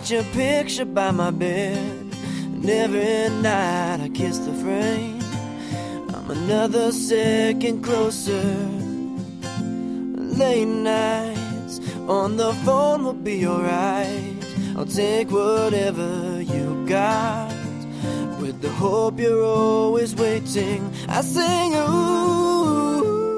got your picture by my bed, and every night I kiss the frame. I'm another second closer. Late nights on the phone will be alright. I'll take whatever you got, with the hope you're always waiting. I sing, ooh,